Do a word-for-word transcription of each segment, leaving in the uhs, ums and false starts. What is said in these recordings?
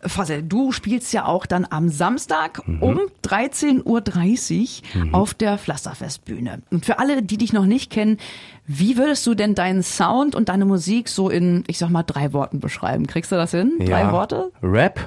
Fassel, du spielst ja auch dann am Samstag mhm. um dreizehn Uhr dreißig mhm. auf der Pflasterfestbühne. Und für alle, die dich noch nicht kennen, wie würdest du denn deinen Sound und deine Musik so in, ich sag mal, drei Worten beschreiben? Kriegst du das hin? Ja. Drei Worte? Rap,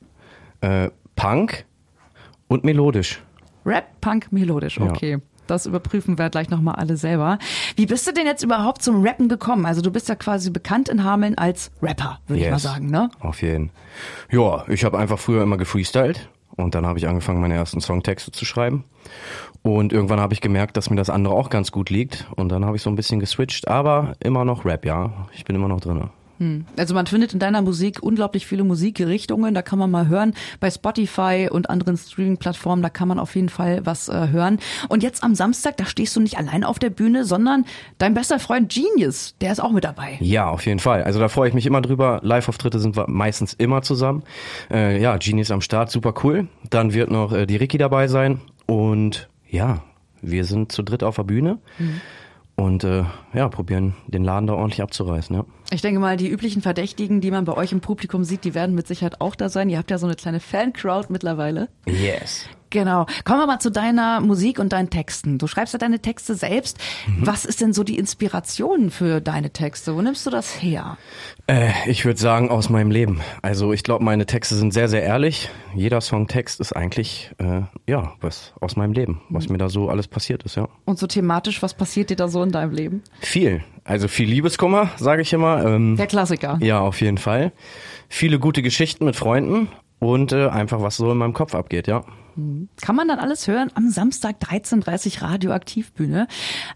äh, Punk und melodisch. Rap, Punk, melodisch, okay. Ja. Das überprüfen wir gleich nochmal alle selber. Wie bist du denn jetzt überhaupt zum Rappen gekommen? Also du bist ja quasi bekannt in Hameln als Rapper, würde yes. ich mal sagen, ne? Auf jeden. Ja, ich habe einfach früher immer gefreestylt und dann habe ich angefangen, meine ersten Songtexte zu schreiben. Und irgendwann habe ich gemerkt, dass mir das andere auch ganz gut liegt und dann habe ich so ein bisschen geswitcht, aber immer noch Rap, ja. Ich bin immer noch drin. Also man findet in deiner Musik unglaublich viele Musikrichtungen, da kann man mal hören, bei Spotify und anderen Streaming-Plattformen, da kann man auf jeden Fall was äh, hören. Und jetzt am Samstag, da stehst du nicht allein auf der Bühne, sondern dein bester Freund Genius, der ist auch mit dabei. Ja, auf jeden Fall. Also da freue ich mich immer drüber. Live-Auftritte sind wir meistens immer zusammen. Äh, ja, Genius am Start, super cool. Dann wird noch äh, die Ricky dabei sein und ja, wir sind zu dritt auf der Bühne. Mhm. Und äh, ja, probieren den Laden da ordentlich abzureißen, ja. Ich denke mal, die üblichen Verdächtigen, die man bei euch im Publikum sieht, die werden mit Sicherheit auch da sein. Ihr habt ja so eine kleine Fan-Crowd mittlerweile. Yes. Genau. Kommen wir mal zu deiner Musik und deinen Texten. Du schreibst ja deine Texte selbst. Mhm. Was ist denn so die Inspiration für deine Texte? Wo nimmst du das her? Äh, ich würde sagen, aus meinem Leben. Also ich glaube, meine Texte sind sehr, sehr ehrlich. Jeder Songtext ist eigentlich, äh, ja, was aus meinem Leben, was mhm. mir da so alles passiert ist, ja. Und so thematisch, was passiert dir da so in deinem Leben? Viel. Also viel Liebeskummer, sage ich immer. Ähm, Der Klassiker. Ja, auf jeden Fall. Viele gute Geschichten mit Freunden und äh, einfach, was so in meinem Kopf abgeht, ja. Kann man dann alles hören am Samstag dreizehn Uhr dreißig Radioaktivbühne.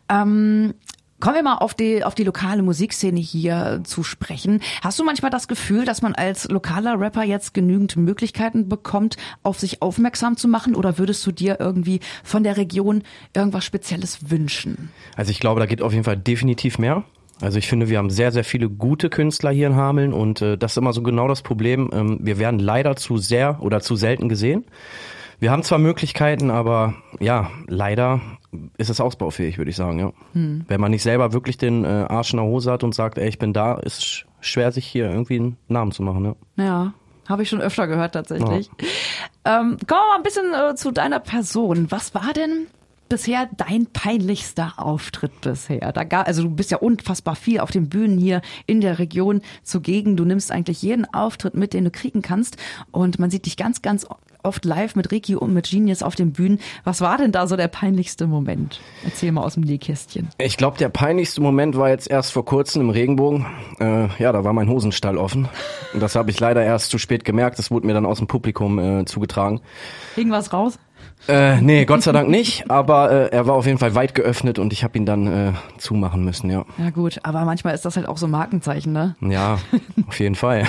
Ähm, kommen wir mal auf die auf die lokale Musikszene hier zu sprechen. Hast du manchmal das Gefühl, dass man als lokaler Rapper jetzt genügend Möglichkeiten bekommt, auf sich aufmerksam zu machen? Oder würdest du dir irgendwie von der Region irgendwas Spezielles wünschen? Also ich glaube, da geht auf jeden Fall definitiv mehr. Also ich finde, wir haben sehr, sehr viele gute Künstler hier in Hameln und äh, das ist immer so genau das Problem. Ähm, wir werden leider zu sehr oder zu selten gesehen. Wir haben zwar Möglichkeiten, aber ja, leider ist es ausbaufähig, würde ich sagen, ja. Hm. Wenn man nicht selber wirklich den äh, Arsch in der Hose hat und sagt, ey, ich bin da, ist es schwer, sich hier irgendwie einen Namen zu machen, ja. Ja, habe ich schon öfter gehört tatsächlich. Ja. Ähm, kommen wir mal ein bisschen äh, zu deiner Person. Was war denn bisher dein peinlichster Auftritt bisher? Da gab, also du bist ja unfassbar viel auf den Bühnen hier in der Region zugegen. Du nimmst eigentlich jeden Auftritt mit, den du kriegen kannst. Und man sieht dich ganz, ganz oft live mit Ricky und mit Genius auf den Bühnen. Was war denn da so der peinlichste Moment? Erzähl mal aus dem Nähkästchen. Ich glaube, der peinlichste Moment war jetzt erst vor kurzem im Regenbogen. Äh, ja, da war mein Hosenstall offen. Und das habe ich leider erst zu spät gemerkt. Das wurde mir dann aus dem Publikum äh, zugetragen. Ging was raus? Äh, nee, Gott sei Dank nicht, aber äh, er war auf jeden Fall weit geöffnet und ich habe ihn dann äh, zumachen müssen, ja. Ja gut, aber manchmal ist das halt auch so ein Markenzeichen, ne? Ja, auf jeden Fall.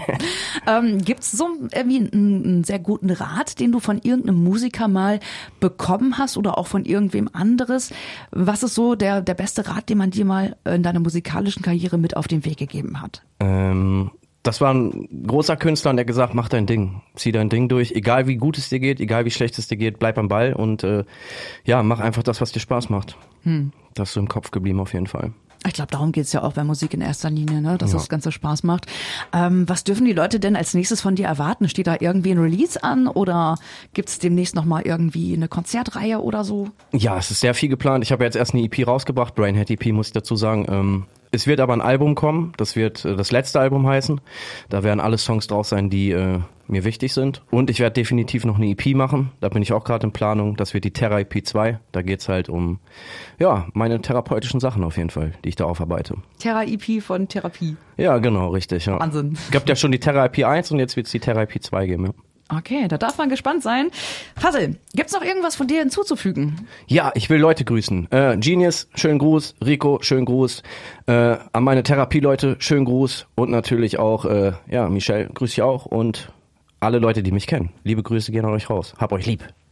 ähm, gibt's so irgendwie einen, einen sehr guten Rat, den du von irgendeinem Musiker mal bekommen hast oder auch von irgendwem anderes? Was ist so der, der beste Rat, den man dir mal in deiner musikalischen Karriere mit auf den Weg gegeben hat? Ähm... Das war ein großer Künstler und der hat gesagt, mach dein Ding, zieh dein Ding durch, egal wie gut es dir geht, egal wie schlecht es dir geht, bleib am Ball und äh, ja, mach einfach das, was dir Spaß macht. Hm. Das ist so im Kopf geblieben auf jeden Fall. Ich glaube, darum geht's ja auch bei Musik in erster Linie, ne? Dass ja. das Ganze Spaß macht. Ähm, was dürfen die Leute denn als nächstes von dir erwarten? Steht da irgendwie ein Release an oder gibt's demnächst nochmal irgendwie eine Konzertreihe oder so? Ja, es ist sehr viel geplant. Ich habe jetzt erst eine E P rausgebracht, Brainhead E P muss ich dazu sagen. Ähm, es wird aber ein Album kommen, das wird äh, das letzte Album heißen. Da werden alle Songs drauf sein, die äh, mir wichtig sind. Und ich werde definitiv noch eine E P machen, da bin ich auch gerade in Planung. Das wird die Terra E P zwei, da geht's halt um ja meine therapeutischen Sachen auf jeden Fall, die ich da aufarbeite. Terra E P von Therapie. Ja, genau, richtig. Ja. Wahnsinn. Es gab ja schon die Terra E P eins und jetzt wird's die Terra E P zwei geben, ja. Okay, da darf man gespannt sein. Fassel, gibt's noch irgendwas von dir hinzuzufügen? Ja, ich will Leute grüßen. Äh, Genius, schönen Gruß. Rico, schönen Gruß. Äh, an meine Therapieleute, schönen Gruß. Und natürlich auch, äh, ja, Michelle, grüß dich auch. Und alle Leute, die mich kennen. Liebe Grüße gehen an euch raus. Hab euch lieb.